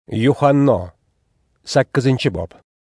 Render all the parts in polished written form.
Yuhanno 8-bob.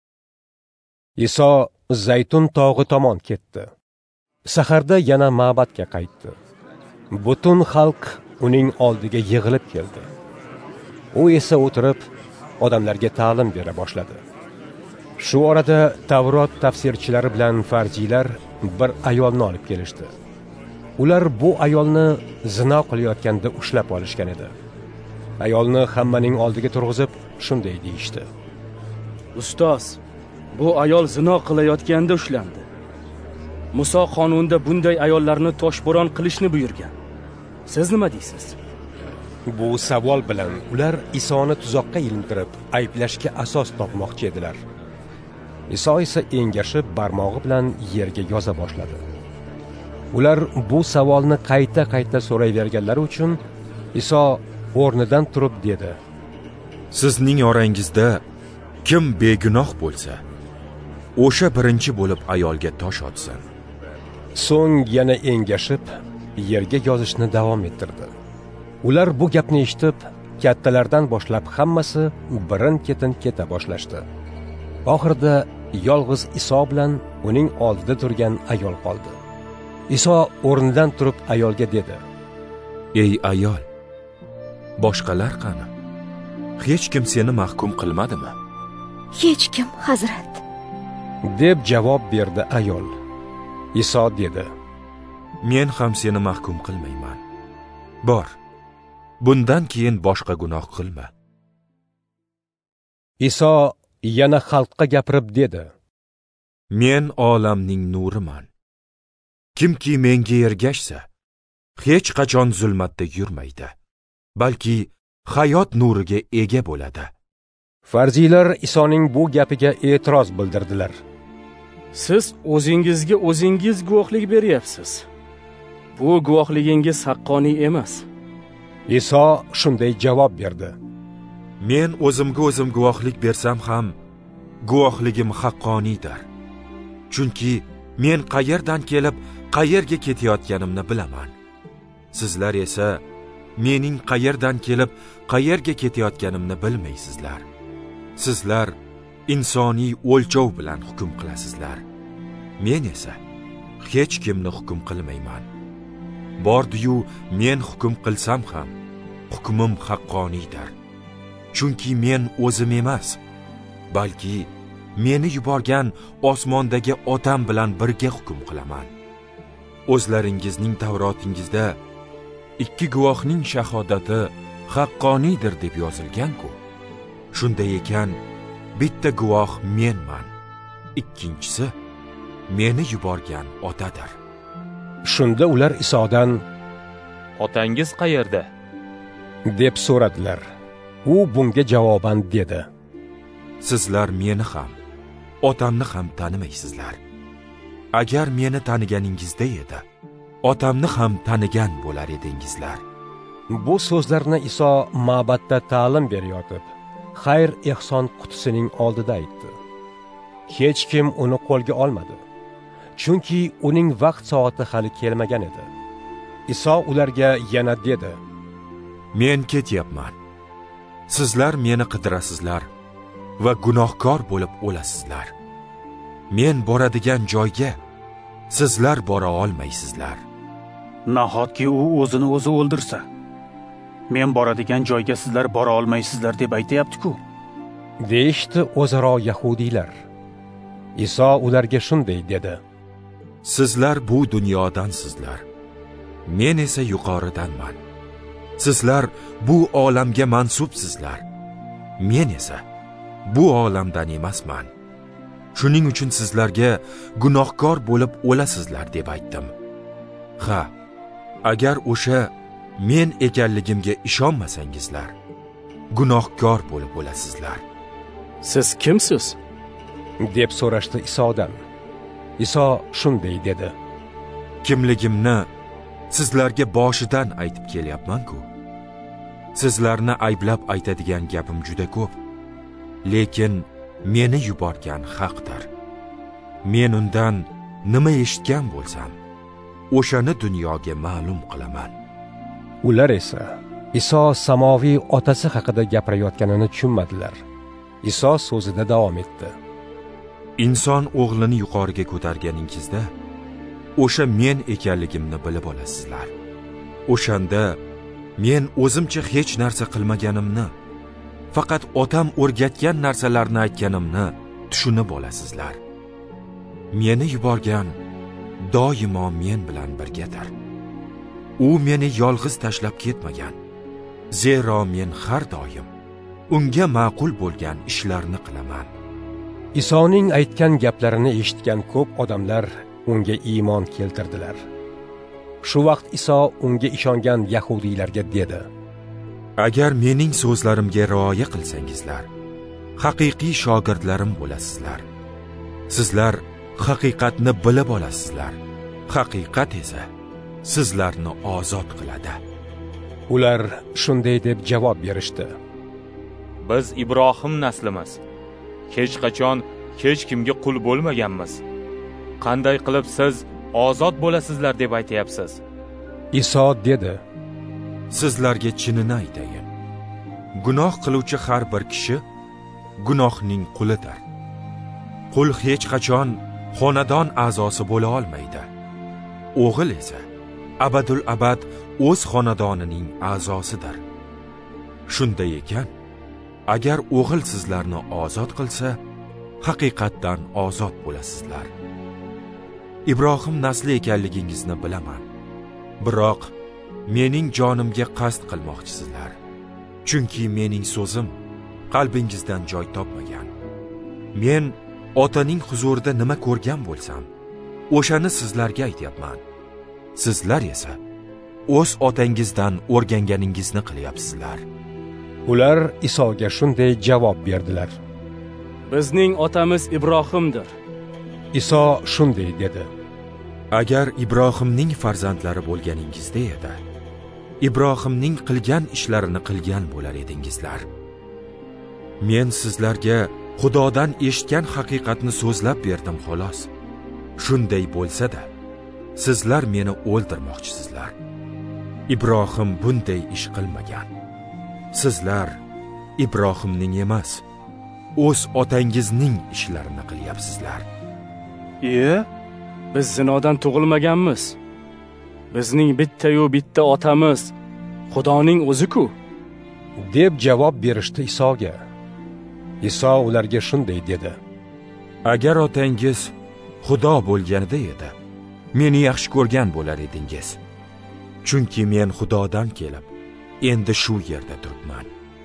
Iso Zaytun tog'i tomon ketdi. Saharda yana ma'batga qaytdi. Butun xalq uning oldiga yig'ilib keldi. U esa o'tirib, odamlarga ta'lim bera boshladi. Shu orada Tavrot tafsirchilari bilan farziylar bir ayolni olib kelishdi. Ular bu ayolni zino qilayotganda ushlab olishgan edi. Ayolni hammaning oldiga turg'izib, shunday deyishdi: Ustoz, bu ayol zino qilayotganda ushlandi. Muso qonunida bunday ayollarni toshbo'ron qilishni buyurgan. Siz nima deysiz? Bu savol bilan ular Isoni tuzoqqa ilintirib, ayblashga asos topmoqchi edilar. Iso esa engashib, barmog'i bilan yerga yoza boshladi. Ular bu savolni qayta so'rayverganlari uchun Iso o'rnidan turib dedi: Sizning orangizda kim begunoh bo'lsa, o'sha birinchi bo'lib ayolga tosh otsin. So'ng yana engashib, yerga yozishni davom ettirdi. Ular bu gapni eshitib, kattalardan boshlab hammasi birin-ketin keta boshlashdi. Oxirida yolg'iz Iso bilan uning oldida turgan ayol qoldi. Iso o'rnidan turib ayolga dedi: Ey ayol, boshqalar qani? Hech kim seni mahkum qilmadimi? Hech kim, Hazrat, deb javob berdi ayol. Iso dedi: Men ham seni mahkum qilmayman. Bor, bundan keyin boshqa gunoh qilma. Iso yana xalqqa gapirib dedi: Men olamning nuriman. Kimki menga ergashsa, hech qachon zulmatda yurmaydi, balki hayot nuriga ega bo'ladi. Farziylar Isoning bu gapiga e'tiroz bildirdilar. Siz o'zingizga o'zingiz guvohlik beryapsiz. Bu guvohligingiz haqqoniy emas. Iso shunday javob berdi: Men o'zimga o'zim guvohlik bersam ham, guvohligim haqqoniydir. Chunki men qayerdan kelib, qayerga ketayotganimni bilaman. Sizlar esa mening qayerdan kelib, qayerga ketayotganimni bilmaysizlar. Sizlar insoniy o'lchov bilan hukm qilasizlar. Men esa hech kimni hukm qilmayman. Bordi-yu men hukm qilsam ham, hukmim haqqoniydir. Chunki men o'zim emas, balki meni yuborgan osmondagi otam bilan birga hukm qilaman. O'zlaringizning Tavrotingizda ikki guvohning shahodati haqqoniydir deb yozilgan-ku. Shunday ekan, bitta guvoh menman, ikkinchisi meni yuborgan otadir. Shunda ular Isodan: Otangiz qayerda? deb so'radilar. U bunga javoban dedi: Sizlar meni ham, otamni ham tanimaysizlar. Agar meni taniganingizda edi, otamni ham tanigan bo'lar edingizlar. Bu so'zlarni Iso ma'batda ta'lim berayotib, xayr ehson qutisining oldida aytdi. Hech kim uni qo'lga olmadi, chunki uning vaqt soati hali kelmagan edi. Iso ularga yana dedi: Men ketyapman. Sizlar meni qidirasizlar va gunohkor bo'lib o'lasizlar. Men boradigan joyga sizlar bora olmaysizlar. Nahotki u o'zini o'zi o'ldirsa, men boradigan joyga sizlar bora olmaysizlar deb aytayapti-ku, deyishdi o'zaro yahudiylar. Iso ularga shunday dedi: Sizlar bu dunyodansizlar, men esa yuqoridanman. Sizlar bu olamga mansubsizlar, men esa bu olamdan emasman. Shuning uchun sizlarga gunohkor bo'lib o'lasizlar deb aytdim. Ha, agar o'sha men ekanligimga ishonmasangizlar, gunohkor bo'lib o'lasizlar. Siz kimsiz? deb so'rashdi Isodan. Iso shunday dedi: Kimligimni sizlarga boshidan aytib kelyapman-ku. Sizlarni ayblab aytadigan gapim juda ko'p, lekin meni yuborgan haqdir. Men undan nima eshitgan bo'lsam, o'shani dunyoga ma'lum qilaman. Ular esa Iso samoviy otasi haqida gapirayotganini tushunmadilar. Iso so'zida davom etdi. Inson o'g'lini yuqoriga ko'targaningizda, o'sha men ekanligimni bilib olasizlar. O'shanda men o'zimcha hech narsa qilmaganimni, faqat otam o'rgatgan narsalarni aytganimni tushunib olasizlar. Meni yuborgan doimo men bilan birgadir. U meni yolg'iz tashlab ketmagan. Zero men har doim unga ma'qul bo'lgan ishlarni qilaman. Isoning aytgan gaplarini eshitgan ko'p odamlar unga iymon keltirdilar. Shu vaqt Iso unga ishongan yahudiylarga dedi: Agar mening so'zlarimga rioya qilsangizlar, haqiqiy shogirdlarim bo'lasizlar. Sizlar haqiqatni bilib olasizlar. Haqiqat esa sizlarni ozod qiladi. Ular shunday deb javob berishdi: Biz Ibrohim naslimiz. Hech qachon hech kimga qul bo'lmaganmiz. Qanday qilib siz ozod bo'lasizlar deb aytayapsiz? Iso dedi: Sizlarga chinini aytayin. Gunoh qiluvchi har bir kishi gunohning qulidir. Qul hech qachon xonadon a'zosi bo'la olmaydi. O'g'il esa abadul abad o'z xonadonining a'zosidir. Shunday ekan, agar o'g'il sizlarni ozod qilsa, haqiqatdan ozod bo'lasizlar. Ibrohim nasli ekanligingizni bilaman. Biroq mening jonimga qasd qilmoqchisizlar. Chunki mening so'zim qalbingizdan joy topmagan. Men otaning huzurida nima ko'rgan bo'lsam, o'shani sizlarga aytyapman. Sizlar esa o'z otangizdan o'rganganingizni qilyapsizlar. Ular Isoga shunday javob berdilar: Bizning otamiz Ibrohimdir. Iso shunday dedi: Agar Ibrohimning farzandlari bo'lganingizda edi, Ibrohimning qilgan ishlarini qilgan bo'lar edingizlar. Men sizlarga Xudodan eshitgan haqiqatni so'zlab berdim xolos. Shunday bo'lsa-da, sizlar meni o'ldirmoqchisizlar. Ibrohim bunday ish qilmagan. Sizlar Ibrohimning emas, o'z otangizning ishlarini qilyapsizlar. Biz zinodan tug'ilmaganmiz. Bizning bitta otamiz Xudoning o'zi-ku, deb javob berishdi Isoga. Iso ularga shunday dedi: Agar otangiz Xudo bo'lganida edi, meni yaxshi ko'rgan bo'lar edingiz. Chunki men Xudodan kelib, endi shu yerda turibman.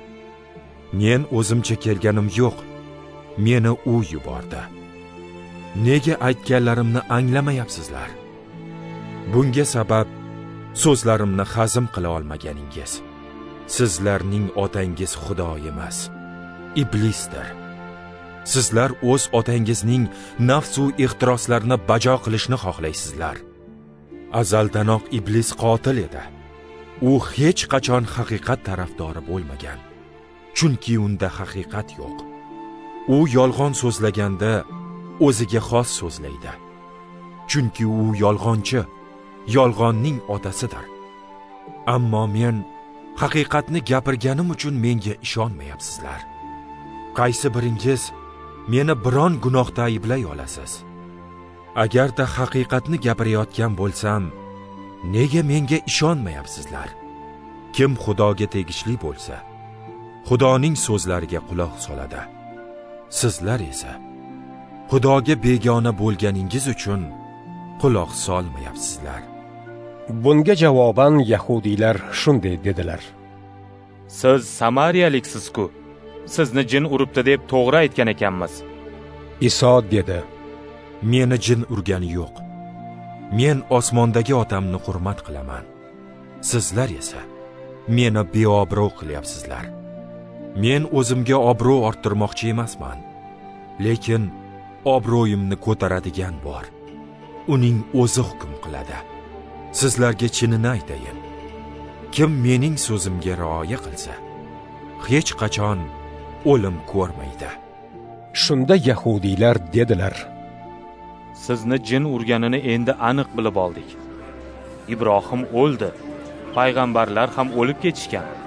Men o'zimcha kelganim yo'q, meni u yubordi. Nega aytganlarimni anglamayapsizlar? Bunga sabab so'zlarimni hazm qila olmaganingiz. Sizlarning otangiz Xudo emas, iblisdir. Sizlar o'z otangizning nafs va ixtiroslarini bajo qilishni xohlaysizlar. Azaldanoq iblis qotil edi. U hech qachon haqiqat tarafdori bo'lmagan. Chunki unda haqiqat yo'q. U yolg'on so'zlaganda o'ziga xos so'zlaydi. Chunki u yolg'onchi, yolg'onning otasidir. Ammo men haqiqatni gapirganim uchun menga ishonmayapsizlar. Qaysi biringiz meni biron gunohda ayblay olasiz? Agarda haqiqatni gapirayotgan bo'lsam, nega menga ishonmayapsizlar? Kim Xudoga tegishli bo'lsa, Xudoning so'zlariga quloq soladi. Sizlar esa Xudoga begona bo'lganingiz uchun quloq solmayapsizlar. Bunga javoban yahudiylar shunday dedilar: Siz samariyaliksiz-ku. Sizni jin uribdi deb to'g'ri aytgan ekanmiz. Iso dedi: Meni jin urgani yo'q. Men osmondagi otamni hurmat qilaman. Sizlar esa meni beobro' qilyapsizlar. Men o'zimga obro' orttirmoqchi emasman. Lekin obro'yimni ko'taradigan bor. Uning o'zi hukm qiladi. Sizlarga chinini aytayin. Kim mening so'zimga rioya qilsa, hech qachon o'lim ko'rmaydi. Shunda yahudiylar dedilar: Sizni jin urganini endi aniq bilib oldik. Ibrohim o'ldi. Payg'ambarlar ham o'lib ketishgan.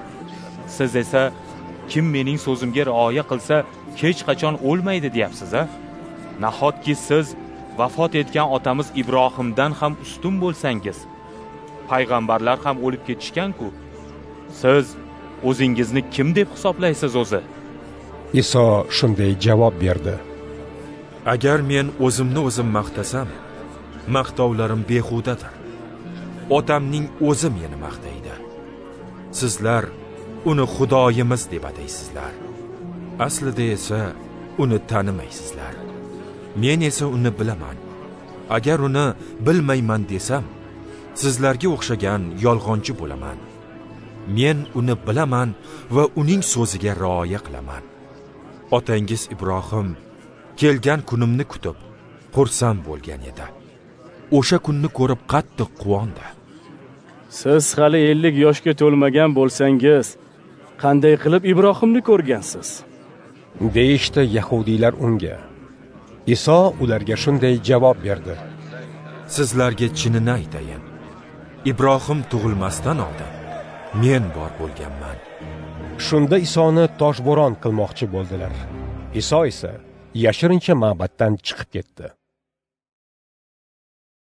siz esa kim mening so'zimga rioya qilsa hech qachon o'lmaydi deyapsiz-a? Nahotki siz vafot etgan otamiz Ibrohimdan ham ustun bo'lsangiz, payg'ambarlar ham o'lib ketishgan-ku. Siz o'zingizni kim deb hisoblaysiz o'zi? Iso shunday javob berdi: Agar men o'zimni o'zim maqtasam, maqtovlarim behudadir. Otamning o'zi meni maqtaydi. Sizlar uni Xudoyimiz deb ataysizlar. Aslida esa uni tanimaysizlar. Men esa uni bilaman. Agar uni bilmayman desam, sizlarga o'xshagan yolg'onchi bo'laman. Men uni bilaman va uning so'ziga rioya qilaman. Otangiz Ibrohim kelgan kunimni kutib, xursand bo'lgan edi. O'sha kunni ko'rib qattiq quvondi. Siz hali 50 yoshga to'lmagan bo'lsangiz, qanday qilib Ibrohimni ko'rgansiz? deyishdi yahudiylar unga. Iso ularga shunday javob berdi: Sizlarga chinini aytayin. Ibrohim tug'ilmasdan oldin men bor bo'lganman. Shunda Isoni toshbo'ron qilmoqchi bo'ldilar. Iso esa yashirincha ma'batdan chiqib ketdi.